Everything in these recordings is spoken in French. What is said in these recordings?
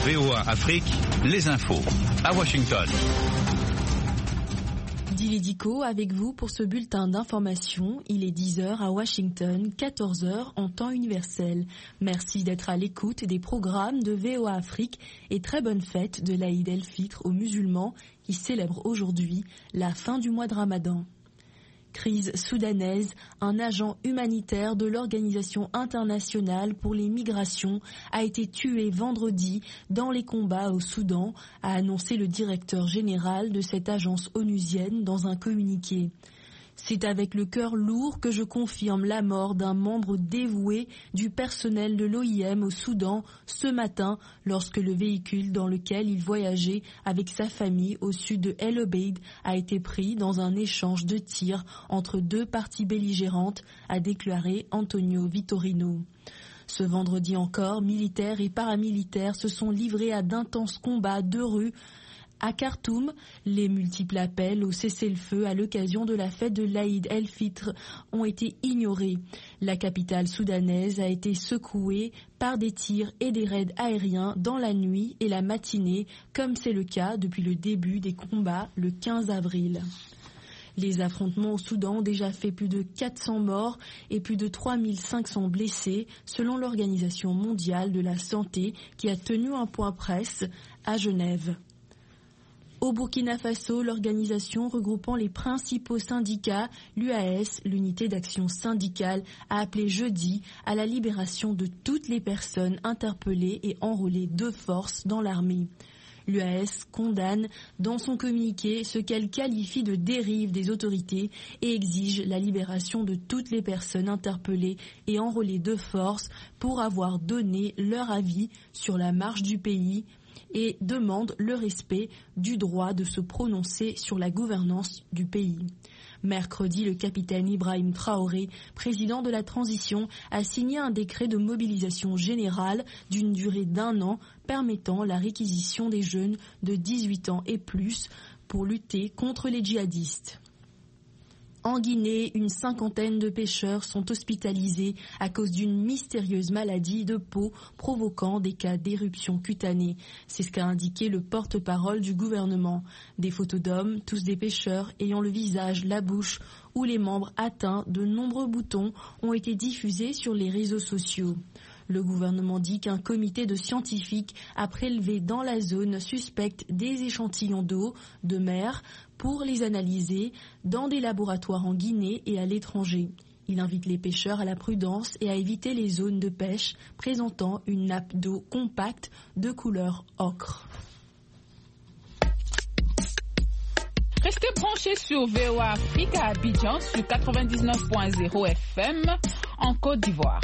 VOA Afrique, les infos. À Washington. Dili Diko avec vous pour ce bulletin d'information. Il est 10h à Washington, 14h en temps universel. Merci d'être à l'écoute des programmes de VOA Afrique et très bonne fête de l'Aïd el-Fitr aux musulmans qui célèbrent aujourd'hui la fin du mois de Ramadan. Crise soudanaise, un agent humanitaire de l'Organisation internationale pour les migrations a été tué vendredi dans les combats au Soudan, a annoncé le directeur général de cette agence onusienne dans un communiqué. C'est avec le cœur lourd que je confirme la mort d'un membre dévoué du personnel de l'OIM au Soudan ce matin lorsque le véhicule dans lequel il voyageait avec sa famille au sud de El Obeid a été pris dans un échange de tirs entre deux parties belligérantes, a déclaré Antonio Vitorino. Ce vendredi encore, militaires et paramilitaires se sont livrés à d'intenses combats de rue. À Khartoum, les multiples appels au cessez-le-feu à l'occasion de la fête de l'Aïd el-Fitr ont été ignorés. La capitale soudanaise a été secouée par des tirs et des raids aériens dans la nuit et la matinée, comme c'est le cas depuis le début des combats le 15 avril. Les affrontements au Soudan ont déjà fait plus de 400 morts et plus de 3500 blessés, selon l'Organisation mondiale de la santé qui a tenu un point presse à Genève. Au Burkina Faso, l'organisation regroupant les principaux syndicats, l'UAS, l'unité d'action syndicale, a appelé jeudi à la libération de toutes les personnes interpellées et enrôlées de force dans l'armée. L'UAS condamne dans son communiqué ce qu'elle qualifie de dérive des autorités et exige la libération de toutes les personnes interpellées et enrôlées de force pour avoir donné leur avis sur la marche du pays et demande le respect du droit de se prononcer sur la gouvernance du pays. Mercredi, le capitaine Ibrahim Traoré, président de la transition, a signé un décret de mobilisation générale d'une durée d'1 an permettant la réquisition des jeunes de 18 ans et plus pour lutter contre les djihadistes. En Guinée, une 50aine de pêcheurs sont hospitalisés à cause d'une mystérieuse maladie de peau provoquant des cas d'éruption cutanée. C'est ce qu'a indiqué le porte-parole du gouvernement. Des photos d'hommes, tous des pêcheurs, ayant le visage, la bouche ou les membres atteints de nombreux boutons ont été diffusés sur les réseaux sociaux. Le gouvernement dit qu'un comité de scientifiques a prélevé dans la zone suspecte des échantillons d'eau, de mer, pour les analyser dans des laboratoires en Guinée et à l'étranger. Il invite les pêcheurs à la prudence et à éviter les zones de pêche présentant une nappe d'eau compacte de couleur ocre. Restez branchés sur VOA Afrique à Abidjan sur 99.0 FM en Côte d'Ivoire.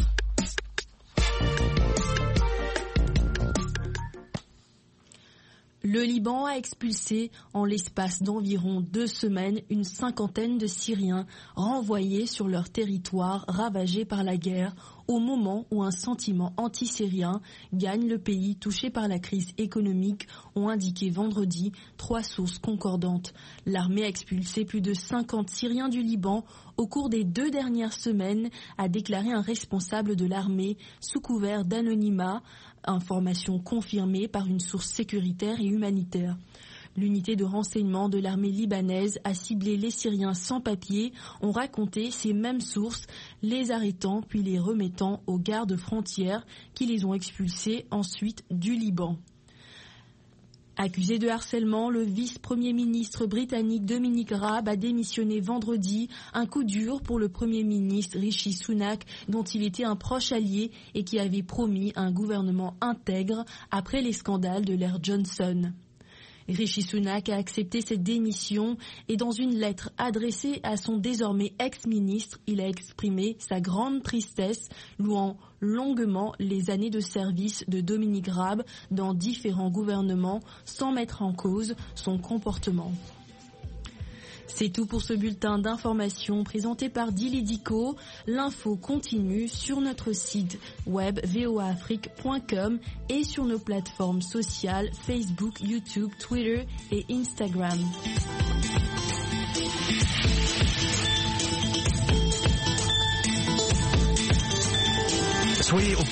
Le Liban a expulsé en l'espace d'environ 2 semaines une 50aine de Syriens renvoyés sur leur territoire ravagé par la guerre au moment où un sentiment anti-syrien gagne le pays touché par la crise économique, ont indiqué vendredi 3 sources concordantes. L'armée a expulsé plus de 50 Syriens du Liban au cours des 2 dernières semaines, a déclaré un responsable de l'armée sous couvert d'anonymat, information confirmée par une source sécuritaire et humanitaire. L'unité de renseignement de l'armée libanaise a ciblé les Syriens sans papier, ont raconté ces mêmes sources, les arrêtant puis les remettant aux gardes-frontières qui les ont expulsés ensuite du Liban. Accusé de harcèlement, le vice-premier ministre britannique Dominic Raab a démissionné vendredi, un coup dur pour le premier ministre Rishi Sunak, dont il était un proche allié et qui avait promis un gouvernement intègre après les scandales de l'ère Johnson. Rishi Sunak a accepté cette démission et dans une lettre adressée à son désormais ex-ministre, il a exprimé sa grande tristesse, louant longuement les années de service de Dominic Raab dans différents gouvernements sans mettre en cause son comportement. C'est tout pour ce bulletin d'information présenté par Dili Diko. L'info continue sur notre site web voaafrique.com et sur nos plateformes sociales Facebook, YouTube, Twitter et Instagram. Soyez